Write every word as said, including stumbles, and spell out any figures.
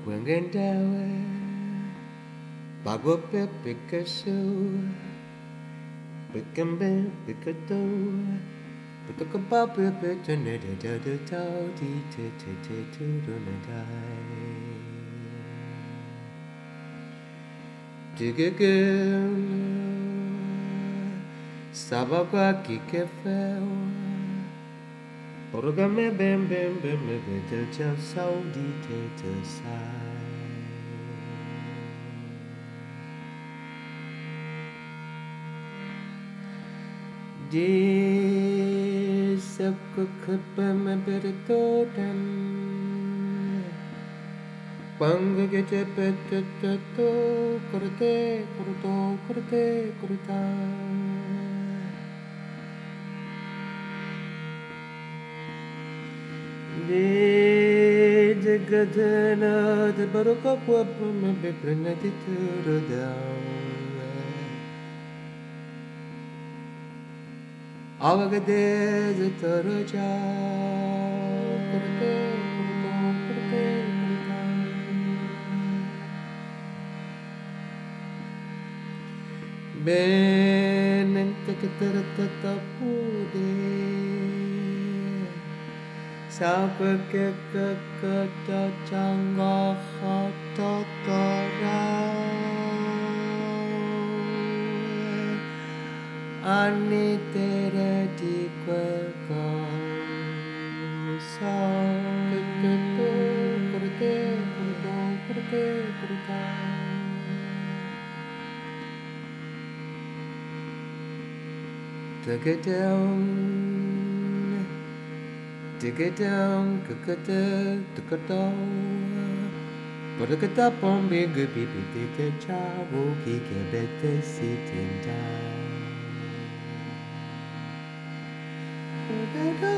Wangandawa, Bagwape Picasso, Picambe, Picato, Picacababa, Petanetta, the Tauti, to die. Dig again, Sabaka Kikefel, Porogame Bem Bem Bem, Better Chel Saudi, to side. This a cookupam a bit of totem. Banga get a petato, corte, corto, corte, corta. The gadana, the baroka wapam, a bit prenatito down. Avagade the Taraja Ben and Takatatapude Sapakakata Changa Hatatara Anitere di quel cosa Perché perché perché perché Take it down Take it down Kakata Takata Parakata Pombi Gubi Bite Chavo Kike Bete Sitin down.